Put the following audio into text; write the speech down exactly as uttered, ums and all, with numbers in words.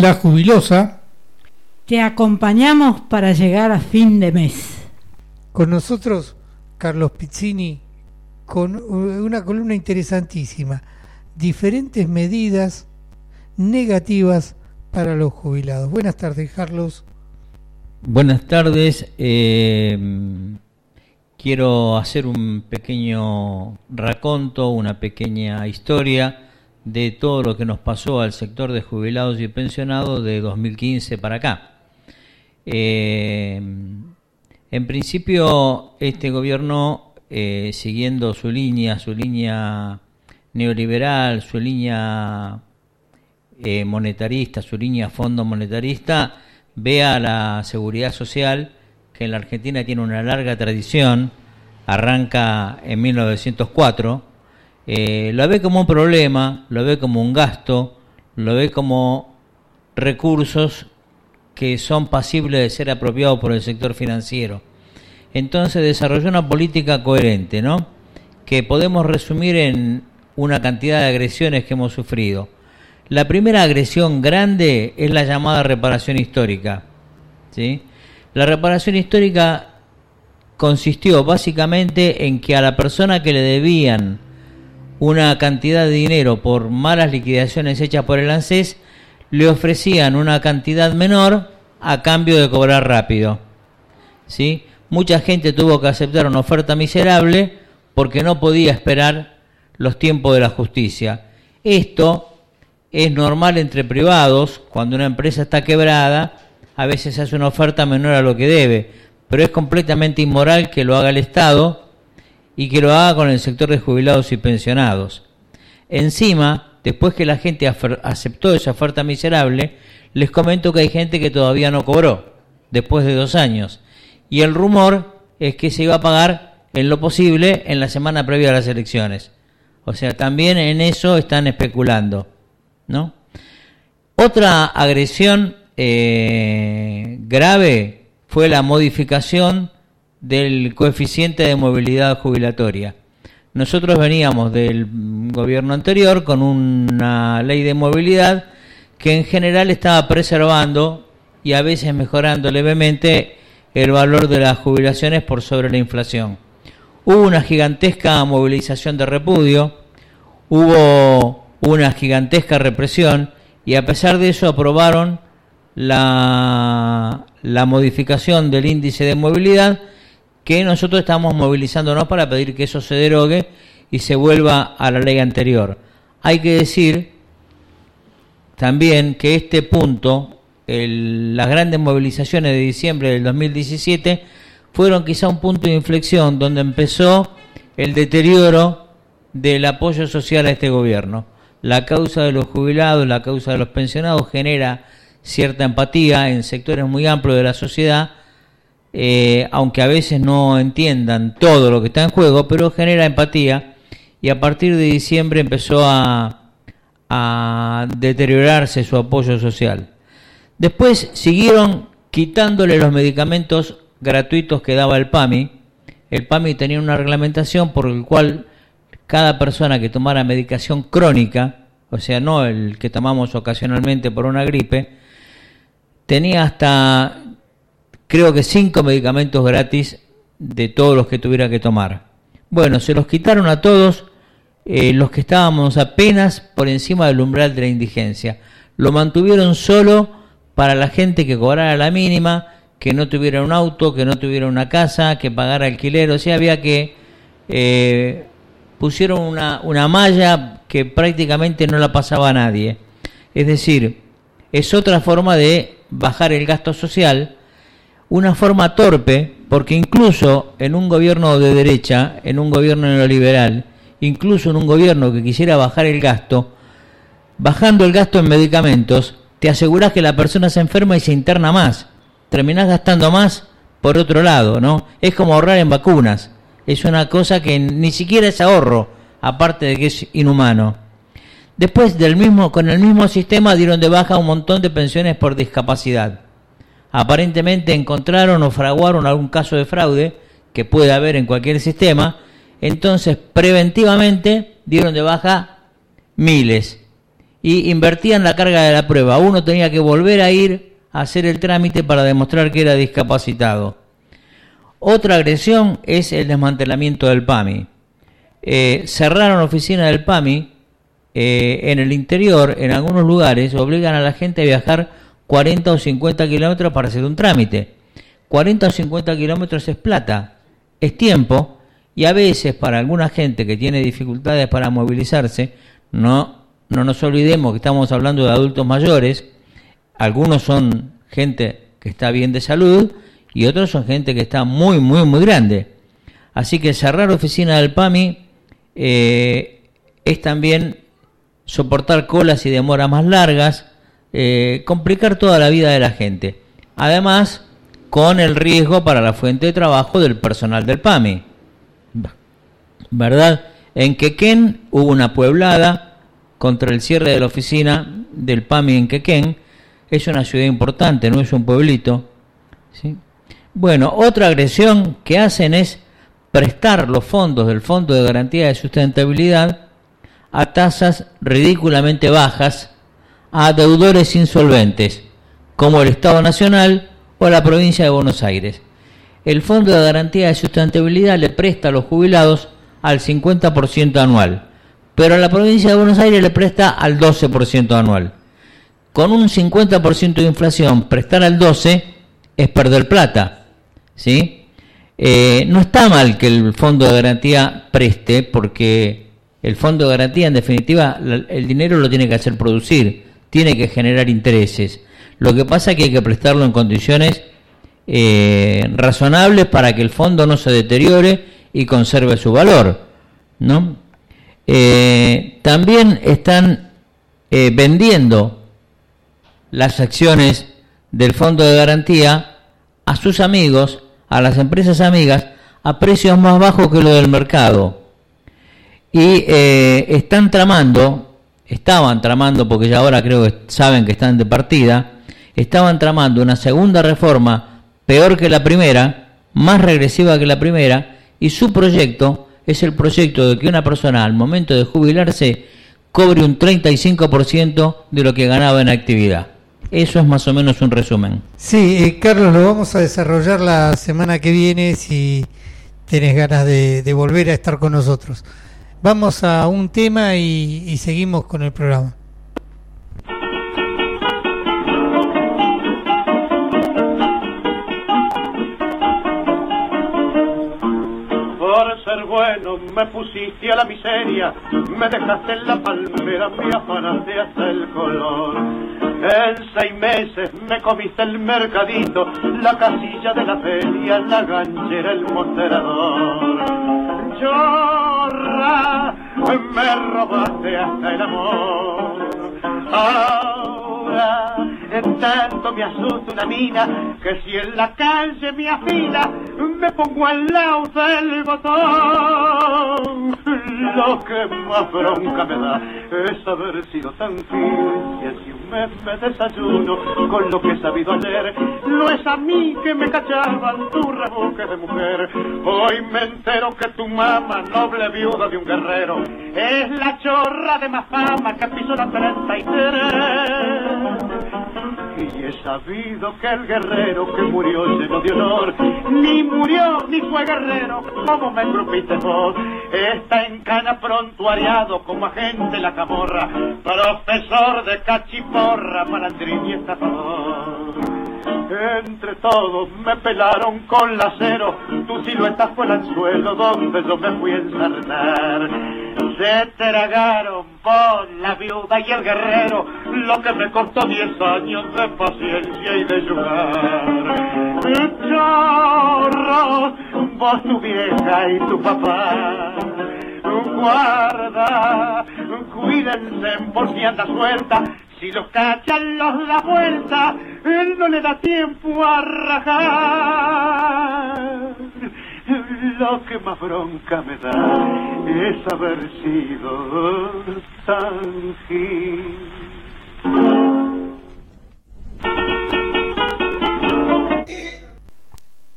en La Jubilosa te acompañamos para llegar a fin de mes. Con nosotros Carlos Pizzini con una columna interesantísima, diferentes medidas negativas para los jubilados. Buenas tardes, Carlos. Buenas tardes. Eh, quiero hacer un pequeño raconto, una pequeña historia de todo lo que nos pasó al sector de jubilados y pensionados de dos mil quince para acá. Eh, en principio, este gobierno, eh, siguiendo su línea, su línea neoliberal, su línea eh, monetarista, su línea fondo monetarista, ve a la seguridad social, que en la Argentina tiene una larga tradición, arranca en mil novecientos cuatro, eh, lo ve como un problema, lo ve como un gasto, lo ve como recursos que son pasibles de ser apropiados por el sector financiero. Entonces desarrolló una política coherente, ¿no?, que podemos resumir en una cantidad de agresiones que hemos sufrido. La primera agresión grande es la llamada reparación histórica, ¿sí? La reparación histórica consistió básicamente en que a la persona que le debían una cantidad de dinero por malas liquidaciones hechas por el ANSES, le ofrecían una cantidad menor a cambio de cobrar rápido, ¿sí? Mucha gente tuvo que aceptar una oferta miserable porque no podía esperar los tiempos de la justicia. Esto es normal entre privados. Cuando una empresa está quebrada, a veces hace una oferta menor a lo que debe, pero es completamente inmoral que lo haga el Estado y que lo haga con el sector de jubilados y pensionados. Encima, después que la gente aceptó esa oferta miserable, les comento que hay gente que todavía no cobró, después de dos años. Y el rumor es que se iba a pagar en lo posible en la semana previa a las elecciones. O sea, también en eso están especulando, ¿no? Otra agresión eh, grave fue la modificación del coeficiente de movilidad jubilatoria. Nosotros veníamos del gobierno anterior con una ley de movilidad que en general estaba preservando y a veces mejorando levemente el valor de las jubilaciones por sobre la inflación. Hubo una gigantesca movilización de repudio, hubo una gigantesca represión y a pesar de eso aprobaron la, la modificación del índice de movilidad, que nosotros estamos movilizándonos para pedir que eso se derogue y se vuelva a la ley anterior. Hay que decir también que este punto, el, las grandes movilizaciones de diciembre del dos mil diecisiete, fueron quizá un punto de inflexión donde empezó el deterioro del apoyo social a este gobierno. La causa de los jubilados, la causa de los pensionados genera cierta empatía en sectores muy amplios de la sociedad, eh, aunque a veces no entiendan todo lo que está en juego, pero genera empatía y a partir de diciembre empezó a, a deteriorarse su apoyo social. Después siguieron quitándole los medicamentos gratuitos que daba el PAMI. El PAMI tenía una reglamentación por el cual cada persona que tomara medicación crónica, o sea, no el que tomamos ocasionalmente por una gripe, tenía hasta, creo que cinco medicamentos gratis de todos los que tuviera que tomar. Bueno, se los quitaron a todos eh, los que estábamos apenas por encima del umbral de la indigencia. Lo mantuvieron solo para la gente que cobrara la mínima, que no tuviera un auto, que no tuviera una casa, que pagara alquiler. O sea, había que... Eh, pusieron una, una malla que prácticamente no la pasaba a nadie. Es decir, es otra forma de bajar el gasto social, una forma torpe, porque incluso en un gobierno de derecha, en un gobierno neoliberal, incluso en un gobierno que quisiera bajar el gasto, bajando el gasto en medicamentos, te aseguras que la persona se enferma y se interna más. Terminás gastando más por otro lado, ¿no? Es como ahorrar en vacunas. Es una cosa que ni siquiera es ahorro, aparte de que es inhumano. Después, del mismo, con el mismo sistema, dieron de baja un montón de pensiones por discapacidad. Aparentemente encontraron o fraguaron algún caso de fraude, que puede haber en cualquier sistema, entonces preventivamente dieron de baja miles. y invertían la carga de la prueba. Uno tenía que volver a ir a hacer el trámite para demostrar que era discapacitado. Otra agresión es el desmantelamiento del PAMI. Eh, cerraron oficinas del PAMI eh, en el interior, en algunos lugares, obligan a la gente a viajar cuarenta o cincuenta kilómetros para hacer un trámite. cuarenta o cincuenta kilómetros es plata, es tiempo, y a veces para alguna gente que tiene dificultades para movilizarse, no, no nos olvidemos que estamos hablando de adultos mayores, algunos son gente que está bien de salud y otros son gente que está muy, muy, muy grande. Así que cerrar oficina del PAMI eh, es también soportar colas y demoras más largas, eh, complicar toda la vida de la gente. Además, con el riesgo para la fuente de trabajo del personal del PAMI. ¿Verdad? En Quequén hubo una pueblada contra el cierre de la oficina del PAMI en Quequén. Es una ciudad importante, no es un pueblito, ¿sí? Bueno, otra agresión que hacen es prestar los fondos del Fondo de Garantía de Sustentabilidad a tasas ridículamente bajas a deudores insolventes, como el Estado Nacional o la provincia de Buenos Aires. El Fondo de Garantía de Sustentabilidad le presta a los jubilados al cincuenta por ciento anual, pero a la provincia de Buenos Aires le presta al doce por ciento anual. Con un cincuenta por ciento de inflación, prestar al doce por ciento es perder plata, ¿sí? Eh, no está mal que el Fondo de Garantía preste, porque el Fondo de Garantía, en definitiva, el dinero lo tiene que hacer producir, tiene que generar intereses. Lo que pasa es que hay que prestarlo en condiciones eh, razonables para que el fondo no se deteriore y conserve su valor, ¿no? Eh, también están eh, vendiendo las acciones del Fondo de Garantía a sus amigos, a las empresas amigas, a precios más bajos que lo del mercado. Y eh, están tramando, estaban tramando, porque ya ahora creo que saben que están de partida, estaban tramando una segunda reforma peor que la primera, más regresiva que la primera, y su proyecto es el proyecto de que una persona al momento de jubilarse cobre un treinta y cinco por ciento de lo que ganaba en actividad. Eso es más o menos un resumen. Sí, eh, Carlos, lo vamos a desarrollar la semana que viene si tenés ganas de, de volver a estar con nosotros. Vamos a un tema y, y seguimos con el programa. Por ser bueno me pusiste a la miseria, me dejaste en la palmera, me afanaste hasta el color. En seis meses me comiste el mercadito, la casilla de la feria, la ganchera, el mostrador. Chorra, me robaste hasta el amor. Ahora, en tanto me asusta una mina, que si en la calle me afila, me pongo al lado del botón. Lo que más bronca me da es haber sido tan fiel, y así un mes me desayuno con lo que he sabido ayer. No es a mí que me cachaban tu rebuque de mujer. Hoy me entero que tu mamá, noble viuda de un guerrero, es la chorra de más fama que pisó la treinta y tres. Y he sabido que el guerrero que murió lleno de honor, ni murió ni fue guerrero, como me engrupiste vos. Está en cana prontuariado como agente la camorra, profesor de cachiporra, malandrín y estafador. Entre todos me pelaron con lacero, tu silueta fue el anzuelo donde yo me fui a ensartar. Se tragaron por la viuda y el guerrero lo que me costó diez años de paciencia y de llorar. Chorro, vos, tu vieja y tu papá, guarda, cuídense por si anda suelta. Si los cachan, los da vuelta, él no le da tiempo a rajar. Lo que más bronca me da es haber sido tan gil.